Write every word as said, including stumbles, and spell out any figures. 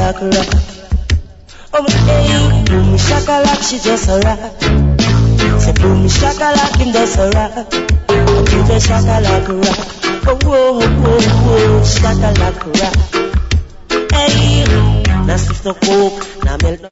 shakalaka rock. Oh, hey, boom shakalaka, she just a rock. Say boom shakalaka, him just a rock. Do the shakalaka rock. Oh, whoa, whoa, whoa, shakalaka rock. Hey, now stiff no coke, now melt no